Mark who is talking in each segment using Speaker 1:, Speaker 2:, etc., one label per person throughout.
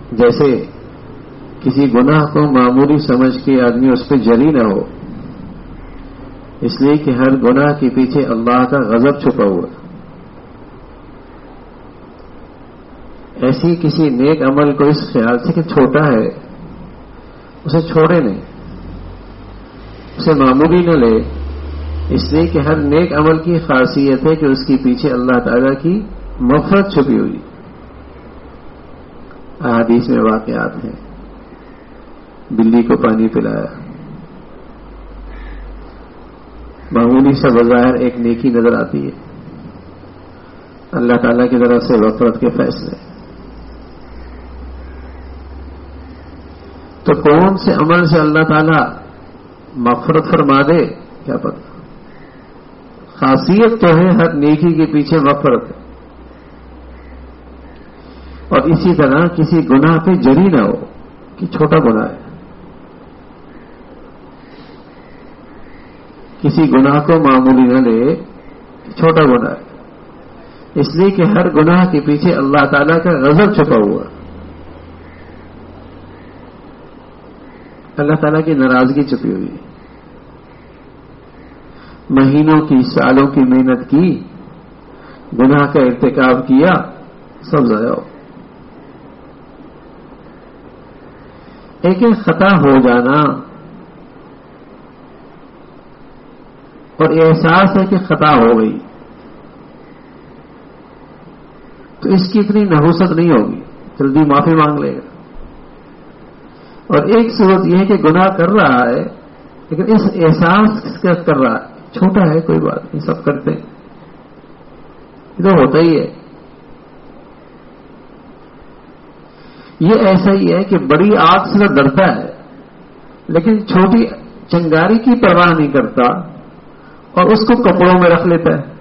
Speaker 1: جیسے کسی گناہ کو معمولی سمجھ کے آدمی اس پہ جری نہ ہو، اس لیے کہ ہر گناہ کے پیچھے اللہ کا غضب چھپا ہوا ہے۔ ایسی کسی نیک عمل کو اس خیال سے کہ چھوٹا ہے اسے چھوڑے نہیں، اسے معمولی نہ لے، اس لیے کہ ہر نیک عمل کی خاصیت ہے کہ اس کے پیچھے اللہ تعالیٰ کی مغفرت چھپی ہوئی۔ احادیث میں واقعات ہیں، بلی کو پانی پلایا، معمولی سا بظاہر ایک نیکی نظر آتی ہے، اللہ تعالیٰ کی طرف سے مغفرت کے فیصلے۔ تو کون سے عمل سے اللہ تعالیٰ مغفرت فرما دے کیا پتہ۔ خاصیت تو ہے ہر نیکی کے پیچھے مغفرت ہے، اور اسی طرح کسی گناہ پہ جری نہ ہو کہ چھوٹا گناہ ہے، کسی گناہ کو معمولی نہ لے کہ چھوٹا گناہ ہے، اس لیے کہ ہر گناہ کے پیچھے اللہ تعالیٰ کا غضب چھپا ہوا ہے، اللہ تعالیٰ کی ناراضگی چھپی ہوئی ہے۔ مہینوں کی سالوں کی محنت کی، گناہ کا ارتکاب کیا، سب ضائع ہو۔ ایک خطا ہو جانا اور احساس ہے کہ خطا ہو گئی تو اس کی اتنی نحوست نہیں ہوگی، جلدی معافی مانگ لے گا۔ اور ایک صورت یہ ہے کہ گناہ کر رہا ہے لیکن اس احساس کا کر رہا ہے چھوٹا ہے، کوئی بات نہیں، سب کرتے ہیں، یہ تو ہوتا ہی ہے۔ یہ ایسا ہی ہے کہ بڑی آگ سے ڈرتا ہے لیکن چھوٹی چنگاری کی پرواہ نہیں کرتا اور اس کو کپڑوں میں رکھ لیتا ہے۔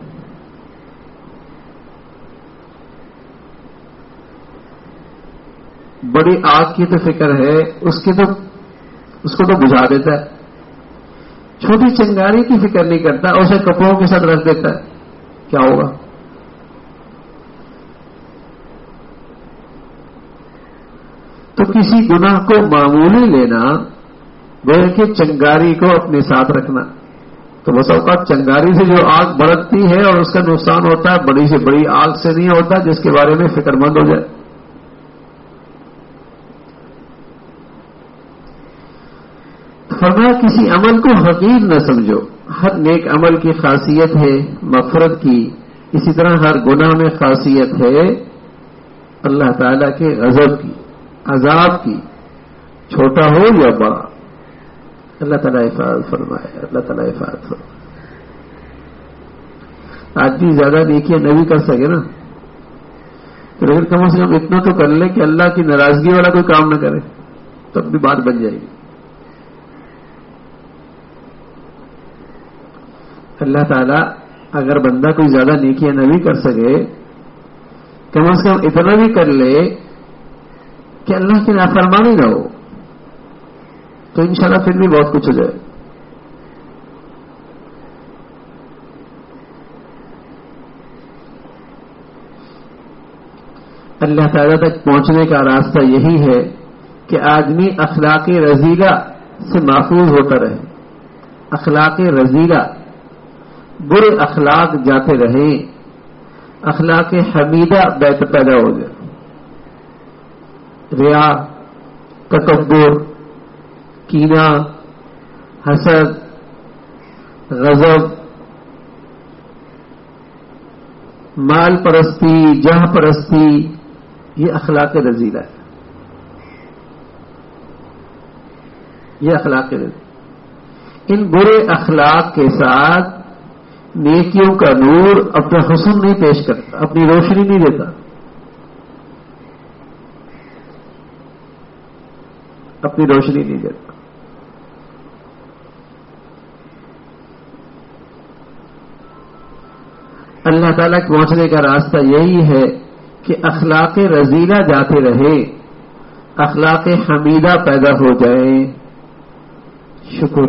Speaker 1: بڑی آگ کی تو فکر ہے، اس کو تو بجھا دیتا ہے، چھوٹی چنگاری کی فکر نہیں کرتا، اسے کپڑوں کے ساتھ رکھ دیتا ہے، کیا ہوگا؟ تو کسی گناہ کو معمولی لینا گویا کہ چنگاری کو اپنے ساتھ رکھنا۔ تو بس اوقات چنگاری سے جو آگ بھڑکتی ہے اور اس کا نقصان ہوتا ہے، بڑی سے بڑی آگ سے نہیں ہوتا جس کے بارے میں فکر مند ہو جائے۔ فرمایا کسی عمل کو حقیر نہ سمجھو، ہر نیک عمل کی خاصیت ہے مغفرت کی، اسی طرح ہر گناہ میں خاصیت ہے اللہ تعالیٰ کے غضب کی، عذاب کی، چھوٹا ہو یا بڑا۔ اللہ تعالیٰ حفاظت فرمائے، اللہ تعالیٰ حفاظت فرمائے۔ آج بھی زیادہ نیکیاں نہ بھی کر سکے نا، تو لیکن کم سے کم اتنا تو کر لے کہ اللہ کی ناراضگی والا کوئی کام نہ کرے، تب بھی بات بن جائے گی۔ اللہ تعالیٰ اگر بندہ کوئی زیادہ نیکیاں نہ بھی کر سکے، کم از کم اتنا بھی کر لے کہ اللہ کی نافرمانی نہ ہو، تو انشاءاللہ پھر بھی بہت کچھ ہو جائے۔ اللہ تعالیٰ تک پہنچنے کا راستہ یہی ہے کہ آدمی اخلاق رذیلہ سے محفوظ ہوتا رہے، اخلاق رذیلہ، برے اخلاق جاتے رہیں، اخلاق حمیدہ پیدا ہو جائے، ریا، تکبر، کینہ، حسد، غضب، مال پرستی، جاہ پرستی، یہ اخلاق رذیلہ ہے، یہ اخلاق رذیلہ۔ ان برے اخلاق کے ساتھ نیکیوں کا نور اپنا حسن نہیں پیش کرتا، اپنی روشنی نہیں دیتا، اپنی روشنی نہیں دیتا۔ اللہ تعالیٰ کے پہنچنے کا راستہ یہی ہے کہ اخلاق رذیلہ جاتے رہے، اخلاق حمیدہ پیدا ہو جائے، شکر،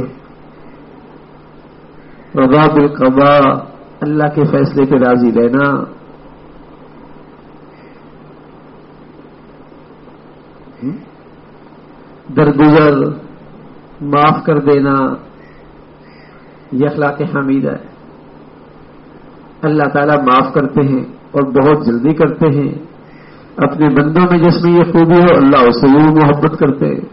Speaker 1: رضا بالقضاء، اللہ کے فیصلے پہ راضی رہنا، درگزر، معاف کر دینا، یہ اخلاق حمیدہ ہے. اللہ تعالیٰ معاف کرتے ہیں اور بہت جلدی کرتے ہیں. اپنے بندوں میں جس میں یہ خوبی ہو اللہ اس سے ضرور محبت کرتے ہیں.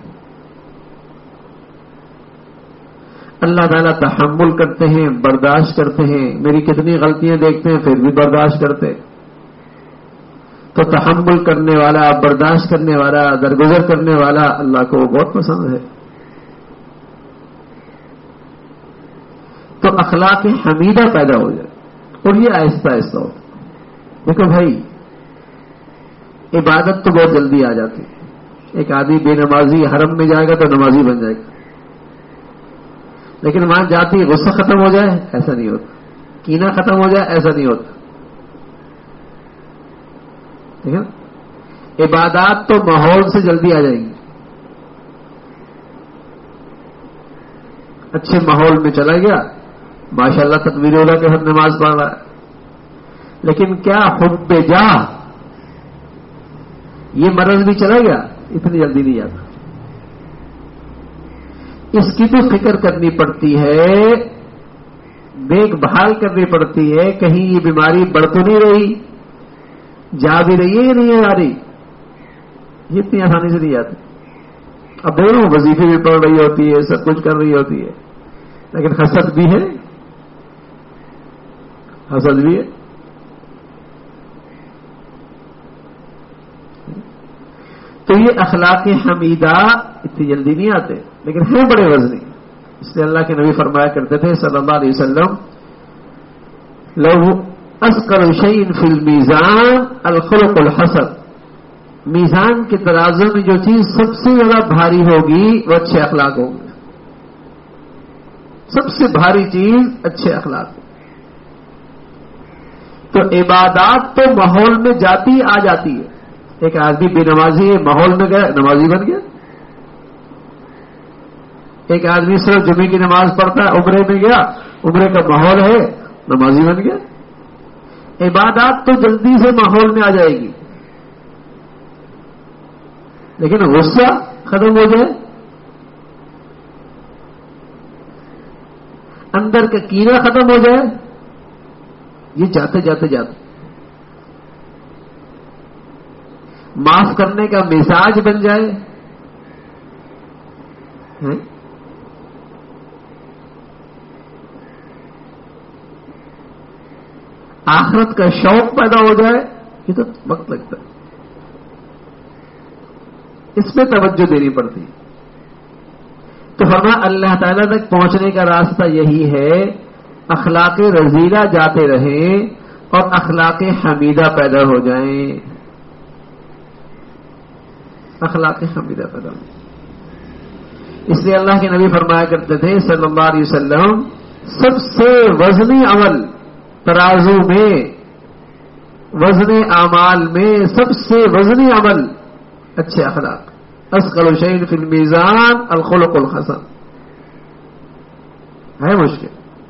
Speaker 1: اللہ تعالیٰ تحمل کرتے ہیں، برداشت کرتے ہیں. میری کتنی غلطیاں دیکھتے ہیں پھر بھی برداشت کرتے. تو تحمل کرنے والا، برداشت کرنے والا، درگزر کرنے والا اللہ کو بہت پسند ہے. تو اخلاق حمیدہ پیدا ہو جائے اور یہ آہستہ آہستہ ہو. دیکھو بھائی، عبادت تو بہت جلدی آ جاتی ہے. ایک آدمی بے نمازی حرم میں جائے گا تو نمازی بن جائے گا، لیکن وہاں جاتی غصہ ختم ہو جائے ایسا نہیں ہوتا، کینہ ختم ہو جائے ایسا نہیں ہوتا. ٹھیک ہے، عبادات تو ماحول سے جلدی آ جائیں گی. اچھے ماحول میں چلا گیا، ماشاءاللہ تکبیر اولیٰ کے ساتھ نماز پڑھ رہا ہے، لیکن کیا حب جاہ یہ مرض بھی چلا گیا، اتنی جلدی نہیں جاتا. اس کی تو فکر کرنی پڑتی ہے، دیکھ بھال کرنی پڑتی ہے، کہیں یہ بیماری بڑھ تو نہیں رہی، جا بھی رہی ہے یا نہیں آ رہی. یہ اتنی آسانی سے نہیں جاتی. اب دیکھ لو وظیفے بھی پڑھ رہی ہوتی ہے، سب کچھ کر رہی ہوتی ہے، لیکن حسد بھی ہے، حسد بھی ہے. تو یہ اخلاق حمیدہ اتنی جلدی نہیں آتے، لیکن ہیں بڑے وزنی. اس لیے اللہ کے نبی فرمایا کرتے تھے صلی اللہ علیہ وسلم، لو اثقل شیء فی المیزان الخلق الحسن. میزان کے ترازو میں جو چیز سب سے زیادہ بھاری ہوگی وہ اچھے اخلاق ہوں گے. سب سے بھاری چیز اچھے اخلاق. تو عبادات تو ماحول میں جاتی آ جاتی ہے. ایک آدمی بے نمازی ہے، ماحول میں گیا نمازی بن گیا. ایک آدمی صرف جمعے کی نماز پڑھتا ہے، عمرے میں گیا، عمرے کا ماحول ہے، نمازی بن گیا. عبادات تو جلدی سے ماحول میں آ جائے گی، لیکن غصہ ختم ہو جائے، اندر کا کینہ ختم ہو جائے، یہ جاتے جاتے جاتے معاف کرنے کا مزاج بن جائے، آخرت کا شوق پیدا ہو جائے، یہ تو وقت لگتا ہے. اس پہ توجہ دینی پڑتی. تو فرمایا اللہ تعالیٰ تک پہنچنے کا راستہ یہی ہے، اخلاق رذیلہ جاتے رہیں اور اخلاق حمیدہ پیدا ہو جائیں. اخلاق حمیدہ پیدا ہو. اس لیے اللہ کے نبی فرمایا کرتے تھے صلی اللہ علیہ وسلم، سب سے وزنی عمل ترازو میں، وزن اعمال میں سب سے وزنی عمل اچھے اخلاق. اثقل شیء فی المیزان الخلق الحسن. ہے مشکل.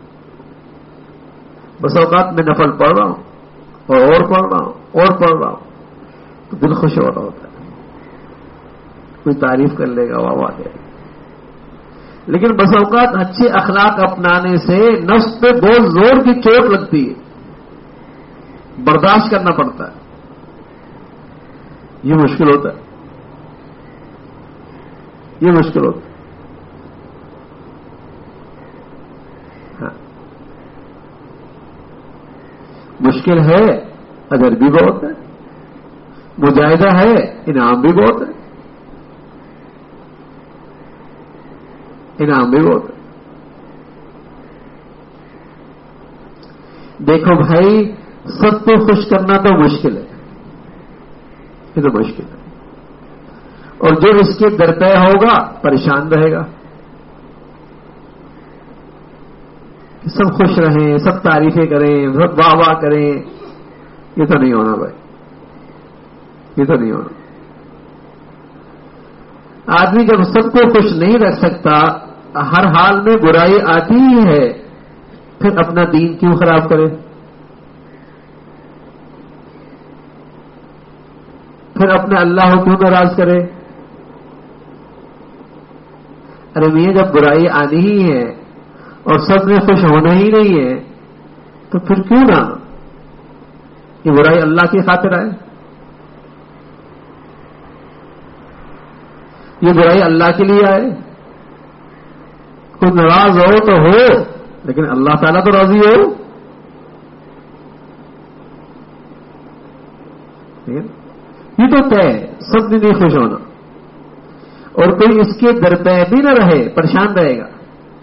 Speaker 1: بس اوقات میں نفل پڑھ رہا ہوں اور پڑھ رہا ہوں اور پڑھ رہا ہوں تو دل خوش ہو رہا ہوتا ہے، کوئی تعریف کر لے گا، واہ واہ دے گا. لیکن بس اوقات اچھے اخلاق اپنانے سے نفس پہ بہت زور کی چوٹ لگتی ہے، برداشت کرنا پڑتا ہے. یہ مشکل ہوتا ہے، یہ مشکل ہوتا ہے. ہاں. مشکل ہے، اجر بھی بہت ہے، مجاہدہ ہے، انعام بھی بہت ہے، انعام بھی بہت ہے. دیکھو بھائی، سب کو خوش کرنا تو مشکل ہے، یہ تو مشکل ہے. اور جو اس کے درپے ہوگا پریشان رہے گا. سب خوش رہیں، سب تعریفیں کریں، سب واہ واہ کریں، یہ تو نہیں ہونا بھائی، یہ تو نہیں ہونا. آدمی جب سب کو خوش نہیں رکھ سکتا، ہر حال میں برائی آتی ہی ہے، پھر اپنا دین کیوں خراب کرے؟ پھر اپنے اللہ کو کیوں ناراض کرے؟ ارے میاں جب برائی آنی ہی ہے اور سب نے خوش ہونا ہی نہیں ہے تو پھر کیوں نہ یہ برائی اللہ کی خاطر آئے؟ یہ برائی اللہ کے لیے آئے؟ کوئی ناراض ہو تو ہو، لیکن اللہ تعالیٰ تو راضی ہو. یہ تو طے ہے، سب نے نہیں خوش ہونا، اور کوئی اس کے درپے بھی نہ رہے، پریشان رہے گا.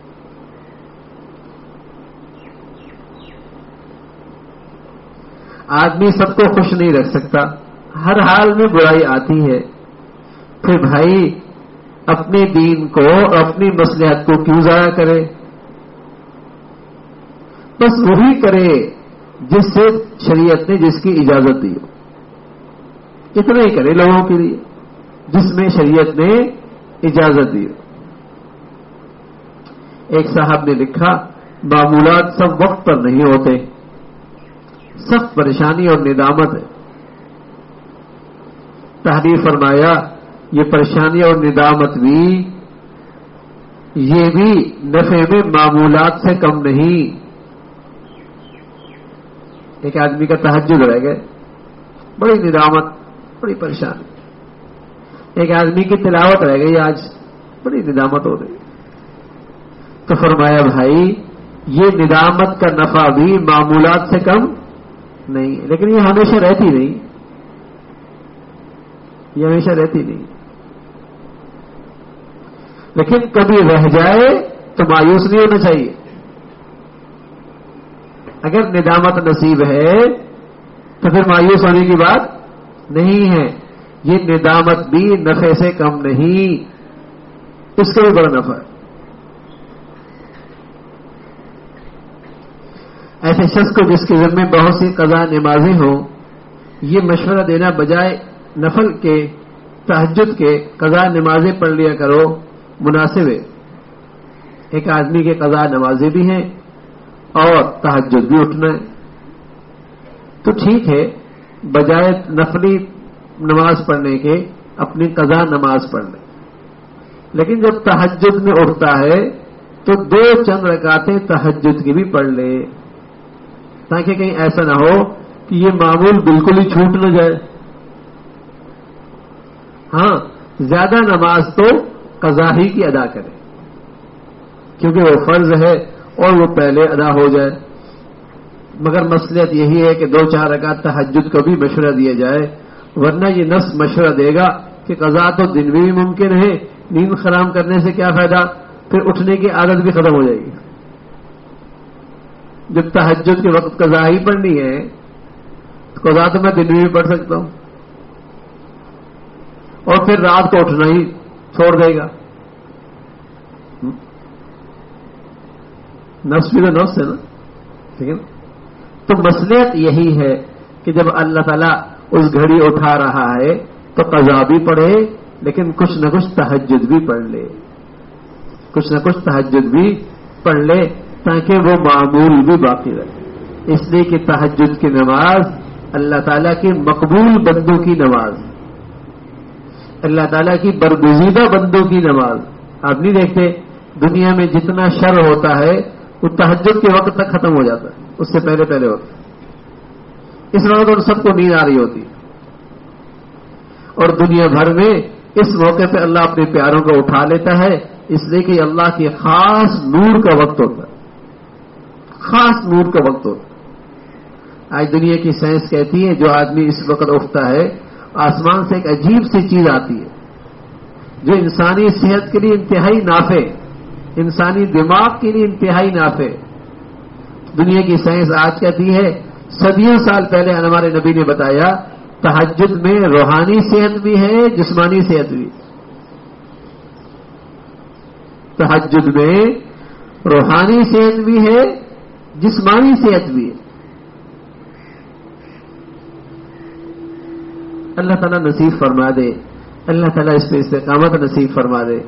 Speaker 1: آدمی سب کو خوش نہیں رکھ سکتا، ہر حال میں برائی آتی ہے. پھر بھائی اپنے دین کو اور اپنی مصلحت کو کیوں ضائع کرے؟ بس وہی کرے جس سے شریعت نے جس کی اجازت دی ہو، اتنا ہی کرے لوگوں کے لیے جس میں شریعت نے اجازت دی ہو. ایک صاحب نے لکھا معمولات سب وقت پر نہیں ہوتے، سخت پریشانی اور ندامت ہے. تحریر فرمایا یہ پریشانی اور ندامت بھی، یہ بھی نفع میں معمولات سے کم نہیں. ایک آدمی کا تہجد رہ گئے، بڑی ندامت، بڑی پریشانی. ایک آدمی کی تلاوت رہ گئی، آج بڑی ندامت ہو رہی. تو فرمایا بھائی یہ ندامت کا نفع بھی معمولات سے کم نہیں، لیکن یہ ہمیشہ رہتی نہیں، یہ ہمیشہ رہتی نہیں. لیکن کبھی رہ جائے تو مایوس نہیں ہونا چاہیے. اگر ندامت نصیب ہے تو پھر مایوس ہونے کی بات نہیں ہے. یہ ندامت بھی نفع سے کم نہیں، اس کا بھی بڑا نفع ہے. ایسے شخص کو جس کے ذمہ بہت سی قضا نمازیں ہوں، یہ مشورہ دینا بجائے نفل کے، تہجد کے قضا نمازیں پڑھ لیا کرو مناسب ہے. ایک آدمی کے قضا نمازیں بھی ہیں اور تہجد بھی اٹھنا ہے، تو ٹھیک ہے، بجائے نفلی نماز پڑھنے کے اپنی قضا نماز پڑھ لیں. لیکن جب تہجد میں اٹھتا ہے تو 2 چند رکعتیں تہجد کی بھی پڑھ لے، تاکہ کہیں ایسا نہ ہو کہ یہ معمول بالکل ہی چھوٹ نہ جائے. ہاں زیادہ نماز تو قضا ہی کی ادا کرے، کیونکہ وہ فرض ہے اور وہ پہلے ادا ہو جائے. مگر مصلحت یہی ہے کہ 2-4 رکعت تہجد کو بھی مشورہ دیا جائے، ورنہ یہ نص مشورہ دے گا کہ قضا تو دن میں بھی ممکن ہے، نیند حرام کرنے سے کیا فائدہ، پھر اٹھنے کی عادت بھی ختم ہو جائے گی. جب تہجد کے وقت قضا ہی پڑھنی ہے تو قضا تو میں دن میں بھی پڑھ سکتا ہوں، اور پھر رات کو اٹھنا ہی چھوڑ دے گا. نفس بھی تو نفس ہے نا، ٹھیک ہے. تو مصلحت یہی ہے کہ جب اللہ تعالیٰ اس گھڑی اٹھا رہا ہے تو قضا بھی پڑھے، لیکن کچھ نہ کچھ تہجد بھی پڑھ لے، کچھ نہ کچھ تہجد بھی پڑھ لے، تاکہ وہ معمول بھی باقی رہے. اس لیے کہ تہجد کی نماز اللہ تعالیٰ کی مقبول بندوں کی نماز، اللہ تعالیٰ کی برگزیدہ بندوں کی نماز. آپ نہیں دیکھتے دنیا میں جتنا شر ہوتا ہے وہ تہجد کے وقت تک ختم ہو جاتا ہے، اس سے پہلے پہلے ہوتا ہے. اس وقت ان سب کو نیند آ رہی ہوتی، اور دنیا بھر میں اس موقع پہ اللہ اپنے پیاروں کو اٹھا لیتا ہے، اس لیے کہ اللہ کے خاص نور کا وقت ہوتا ہے، خاص نور کا وقت ہوتا ہے. آج دنیا کی سائنس کہتی ہے جو آدمی اس وقت اٹھتا ہے آسمان سے ایک عجیب سی چیز آتی ہے جو انسانی صحت کے لیے انتہائی نافع، انسانی دماغ کے لیے انتہائی نافع. دنیا کی سائنس آج کہتی ہے، صدیوں سال پہلے ہمارے نبی نے بتایا تہجد میں روحانی صحت بھی ہے، جسمانی صحت بھی. تہجد میں روحانی صحت بھی ہے، جسمانی صحت بھی ہے. اللہ تعالیٰ نصیب فرما دے، اللہ تعالیٰ اس پہ استقامت نصیب فرما دے.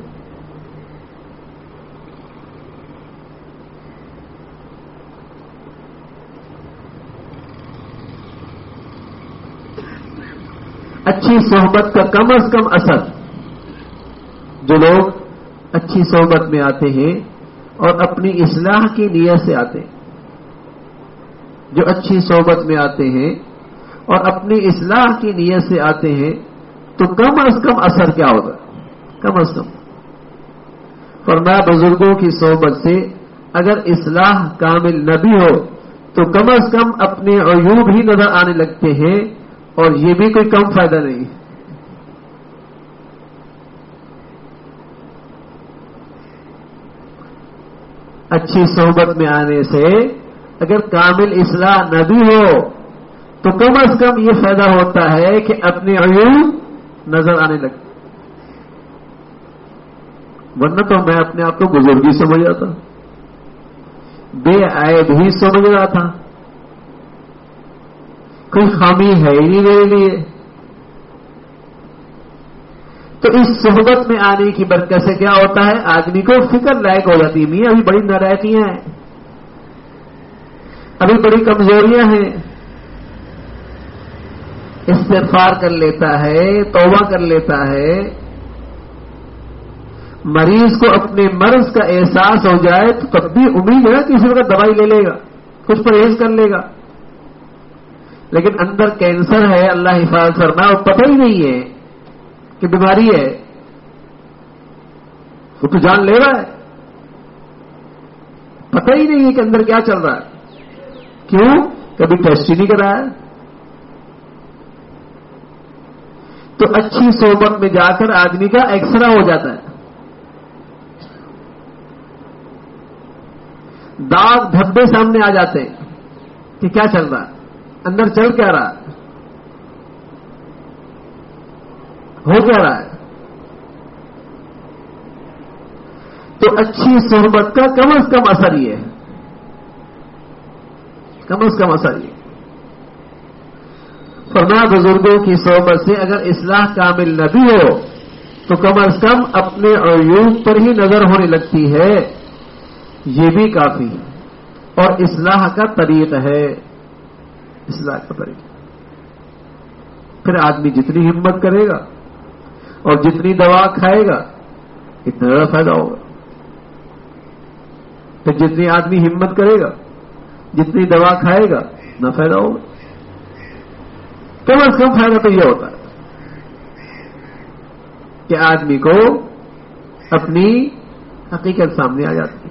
Speaker 1: اچھی صحبت کا کم از کم اثر، جو لوگ اچھی صحبت میں آتے ہیں اور اپنی اصلاح کی نیت سے آتے ہیں. جو اچھی صحبت میں آتے ہیں اور اپنی اصلاح کی نیت سے آتے ہیں تو کم از کم اثر کیا ہوگا؟ کم از کم فرمایا بزرگوں کی صحبت سے اگر اصلاح کامل نہ بھی ہو تو کم از کم اپنے عیوب ہی نظر آنے لگتے ہیں، اور یہ بھی کوئی کم فائدہ نہیں. اچھی صحبت میں آنے سے اگر کامل اصلاح نہ بھی ہو تو کم از کم یہ فائدہ ہوتا ہے کہ اپنے عیوب نظر آنے لگتے. ورنہ تو میں اپنے آپ کو بزرگی سمجھ رہا تھا، بے عیب ہی سمجھ رہا تھا، کوئی خامی ہے ہی نہیں میرے لیے. تو اس صحبت میں آنے کی برکت سے کیا ہوتا ہے؟ آدمی کو فکر لائق ہو جاتی ہے، میاں ابھی بڑی نارائتیاں ہیں، ابھی بڑی کمزوریاں ہیں. استغفار کر لیتا ہے، توبہ کر لیتا ہے. مریض کو اپنے مرض کا احساس ہو جائے تو تب بھی امید ہے کسی وقت دوائی لے لے گا، کچھ پرہیز کر لے گا. لیکن اندر کینسر ہے، اللہ حفاظت فرمائے، اور پتہ ہی نہیں ہے کہ بیماری ہے، وہ تو جان لے رہا ہے، پتہ ہی نہیں ہے کہ اندر کیا چل رہا ہے. کیوں؟ کبھی ٹیسٹ ہی نہیں کرایا. تو اچھی صحبت میں جا کر آدمی کا ایکسرا ہو جاتا ہے، داغ دھبے سامنے آ جاتے ہیں کہ کیا چل رہا ہے، اندر چل کیا رہا ہے، ہو کیا رہا ہے. تو اچھی صحبت کا کم از کم اثر یہ ہے، کم از کم اثر یہ. فرمایا بزرگوں کی صحبت سے اگر اصلاح کامل نہ بھی ہو تو کم از کم اپنے عیوب پر ہی نظر ہونے لگتی ہے، یہ بھی کافی ہے. اور اصلاح کا طریق ہے، اصلاح کا طریق. پھر آدمی جتنی ہمت کرے گا اور جتنی دوا کھائے گا اتنا زیادہ فائدہ ہوگا. پھر جتنی آدمی ہمت کرے گا، جتنی دوا کھائے گا اتنا فائدہ ہوگا. کم از کم فائدہ تو یہ ہوتا ہے کہ آدمی کو اپنی حقیقت سامنے آ جاتی ہے.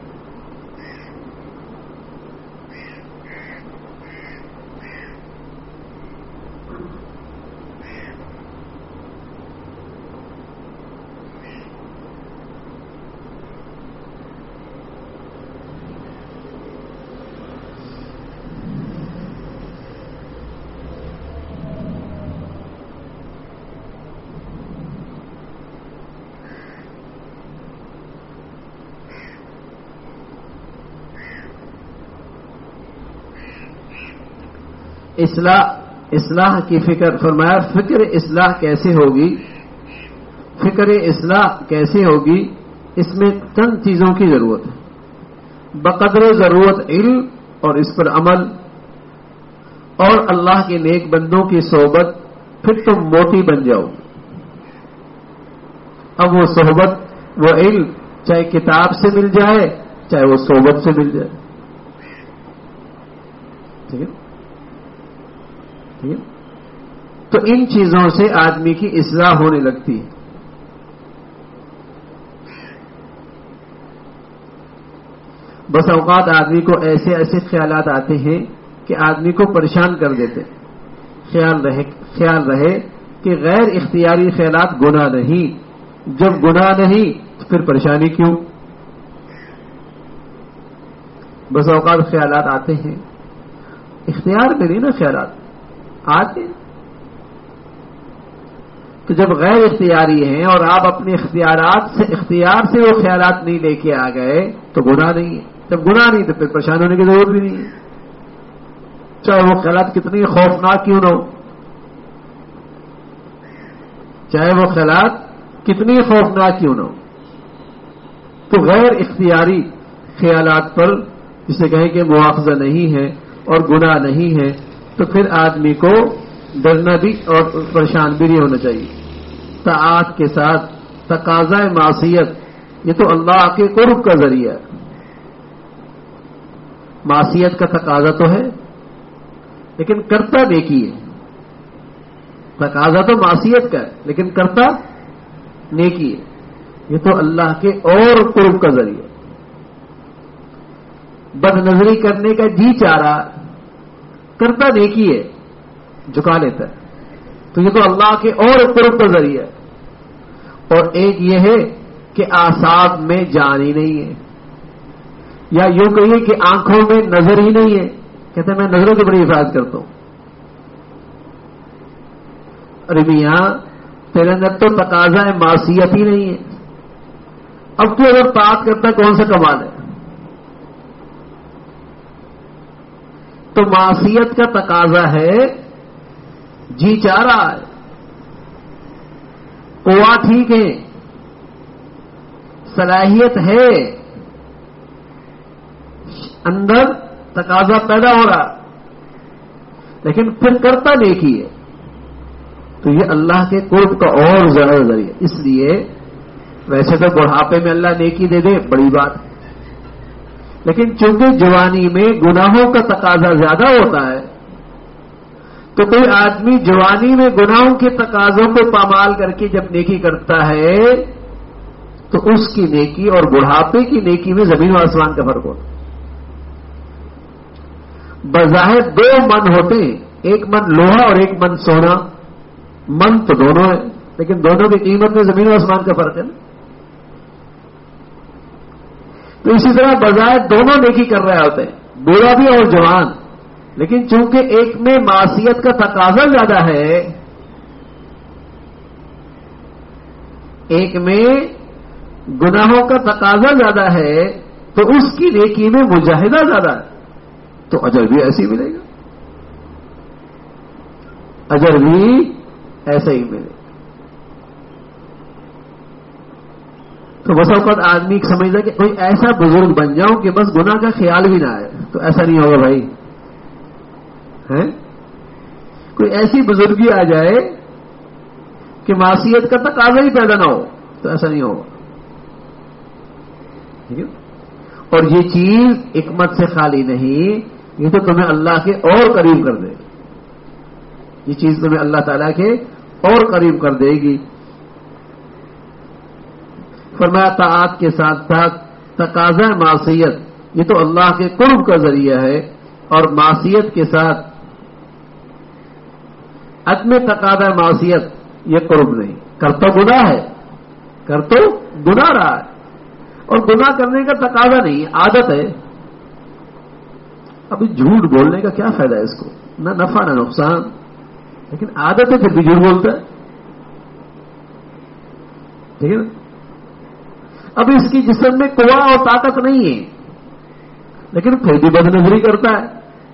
Speaker 1: اصلاح کی فکر. فرمایا فکر اصلاح کیسے ہوگی؟ فکر اصلاح کیسے ہوگی؟ اس میں چند چیزوں کی ضرورت ہے. بقدر ضرورت علم اور اس پر عمل اور اللہ کے نیک بندوں کی صحبت، پھر تم موٹی بن جاؤ. اب وہ صحبت، وہ علم چاہے کتاب سے مل جائے چاہے وہ صحبت سے مل جائے. ٹھیک ہے؟ تو ان چیزوں سے آدمی کی اصلاح ہونے لگتی ہے. بس اوقات آدمی کو ایسے ایسے خیالات آتے ہیں کہ آدمی کو پریشان کر دیتے. خیال رہے کہ غیر اختیاری خیالات گناہ نہیں. جب گناہ نہیں تو پھر پریشانی کیوں؟ بس اوقات خیالات آتے ہیں، اختیار میں نہیں نا خیالات آتے. تو جب غیر اختیاری ہیں اور آپ اپنے اختیار سے وہ خیالات نہیں لے کے آ گئے تو گناہ نہیں ہے. جب گناہ نہیں تو پھر پریشان ہونے کی ضرورت بھی نہیں ہے، چاہے وہ خیالات کتنی خوفناک کیوں نہ ہو. چاہے وہ خیالات کتنی خوفناک کیوں نہ ہو. تو غیر اختیاری خیالات پر جسے کہیں کہ مواخذہ نہیں ہے اور گناہ نہیں ہے تو پھر آدمی کو ڈرنا بھی اور پریشان بھی نہیں ہونا چاہیے. طاعات کے ساتھ تقاضۂ معصیت یہ تو اللہ کے قرب کا ذریعہ ہے. معصیت کا تقاضا تو ہے لیکن کرتا نیکی ہے. تقاضا تو معصیت کا ہے لیکن کرتا نیکی ہے. یہ تو اللہ کے اور قرب کا ذریعہ. بد نظری کرنے کا جی چاہ رہا کرتا نیکی ہے جھکا لیتا ہے. تو یہ تو اللہ کے اور قرب کا ذریعہ ہے. اور ایک یہ ہے کہ اعصاب میں جان ہی نہیں ہے, یا یوں کہیے کہ آنکھوں میں نظر ہی نہیں ہے. کہتے ہیں میں نظروں کی بڑی حفاظت کرتا ہوں. ارے میاں تیرے اندر تو تقاضا ہے معصیت ہی نہیں ہے. اب تو اگر طاعت کرتا ہے کون سا کمال ہے؟ تو معصیت کا تقاضا ہے, جی چاہ رہا ہے, قوا ٹھیک ہے, صلاحیت ہے, اندر تقاضا پیدا ہو رہا, لیکن پھر کرتا نیکی ہے. تو یہ اللہ کے قرب کا اور زیادہ ذریعہ. اس لیے ویسے تو بڑھاپے میں اللہ نیکی دے دے بڑی بات, لیکن چونکہ جوانی میں گناہوں کا تقاضا زیادہ ہوتا ہے تو کوئی آدمی جوانی میں گناہوں کے تقاضوں کو پامال کر کے جب نیکی کرتا ہے تو اس کی نیکی اور بڑھاپے کی نیکی میں زمین و آسمان کا فرق ہوتا ہے. بظاہر دو من ہوتے ہیں, ایک من لوہا اور ایک من سونا. من تو دونوں ہے لیکن دونوں کی قیمت میں زمین و آسمان کا فرق ہے نا. تو اسی طرح بظاہر دونوں نیکی کر رہے ہوتے ہیں, بوڑھا بھی اور جوان, لیکن چونکہ ایک میں معصیت کا تقاضا زیادہ ہے, ایک میں گناہوں کا تقاضا زیادہ ہے, تو اس کی نیکی میں مجاہدہ زیادہ ہے, تو اجر بھی ایسے ہی ملے گا. اجر بھی ایسا ہی ملے گا. تو بس اوقات آدمی سمجھتا کہ کوئی ایسا بزرگ بن جاؤں کہ بس گناہ کا خیال بھی نہ آئے. تو ایسا نہیں ہوگا بھائی, ہے کوئی ایسی بزرگی آ جائے کہ معصیت کا تقاضا ہی پیدا نہ ہو, تو ایسا نہیں ہوگا. ٹھیک ہے. اور یہ چیز حکمت سے خالی نہیں, یہ تو تمہیں اللہ کے اور قریب کر دے گی. یہ چیز تمہیں اللہ تعالیٰ کے اور قریب کر دے گی. فرمایا طاعت کے ساتھ ساتھ تقاضا معصیت یہ تو اللہ کے قرب کا ذریعہ ہے, اور معصیت کے ساتھ عدم تقاضا معصیت یہ قرب نہیں. کر تو گناہ ہے, کر تو گناہ رہا ہے, اور گناہ کرنے کا تقاضا نہیں, عادت ہے. ابھی جھوٹ بولنے کا کیا فائدہ ہے اس کو, نہ نفع نہ نقصان, لیکن عادت ہے پھر بھی جھوٹ بولتا ہے. ٹھیک ہے نا. اب اس کی جسم میں قوا اور طاقت نہیں ہے لیکن پھر بھی بد نظری کرتا ہے.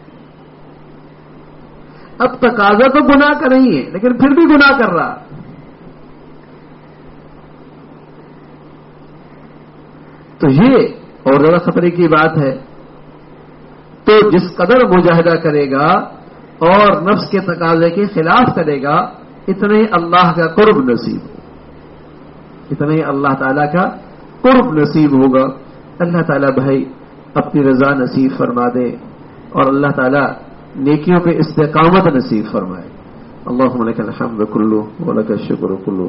Speaker 1: اب تقاضا تو گناہ کا نہیں ہے لیکن پھر بھی گناہ کر رہا. تو یہ اور زیادہ خطرے کی بات ہے. تو جس قدر مجاہدہ کرے گا اور نفس کے تقاضے کے خلاف کرے گا, اتنا ہی اللہ کا قرب نصیب ہوگا, اتنا ہی اللہ تعالیٰ کا قرب نصیب ہوگا. اللہ تعالیٰ بھائی اپنی رضا نصیب فرما دے, اور اللہ تعالیٰ نیکیوں پہ استقامت نصیب فرمائے. اللہم لک الحمد کلو ولک الشکر کلو.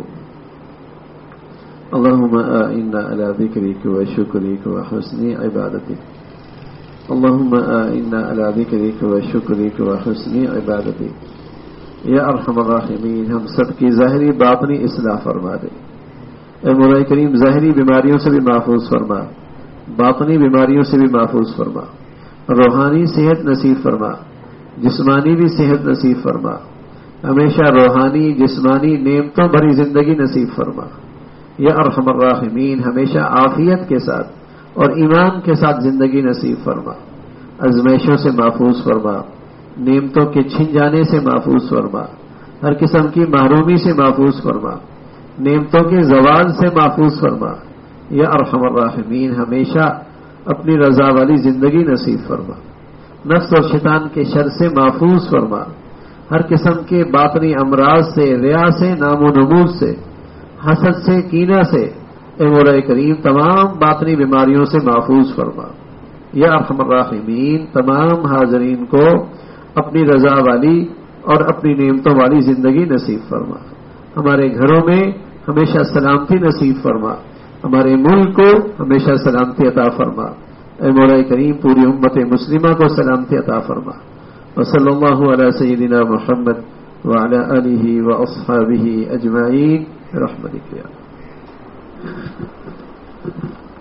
Speaker 1: اللہم اعنا علی ذکرک و شکرک و حسن عبادتک. اللہم اعنا علی ذکرک و شکرک و حسن عبادتک. یا ارحم الراحمین, ہم سب کی ظاہری باطنی اصلاح فرما دے. اے مولا کریم ظاہری بیماریوں سے بھی محفوظ فرما, باطنی بیماریوں سے بھی محفوظ فرما, روحانی صحت نصیب فرما, جسمانی بھی صحت نصیب فرما, ہمیشہ روحانی جسمانی نعمتوں بھری زندگی نصیب فرما. یا ارحم الراحمین, ہمیشہ عافیت کے ساتھ اور ایمان کے ساتھ زندگی نصیب فرما. ازمائشوں سے محفوظ فرما, نعمتوں کے چھن جانے سے محفوظ فرما, ہر قسم کی محرومی سے محفوظ فرما, نعمتوں کے زوال سے محفوظ فرما. یا ارحم الراحمین, ہمیشہ اپنی رضا والی زندگی نصیب فرما. نفس اور شیطان کے شر سے محفوظ فرما, ہر قسم کے باطنی امراض سے, ریا سے, نام و نمود سے, حسد سے, کینہ سے. اے مولا کریم تمام باطنی بیماریوں سے محفوظ فرما. یا ارحم الراحمین تمام حاضرین کو اپنی رضا والی اور اپنی نعمتوں والی زندگی نصیب فرما. ہمارے گھروں میں ہمیشہ سلامتی نصیب فرما. ہمارے ملک کو ہمیشہ سلامتی عطا فرما. اے مولا کریم پوری امت مسلمہ کو سلامتی عطا فرما. وصلی اللہ علی سیدنا محمد وعلی آلہ واصحابہ اجمعین برحمتک یا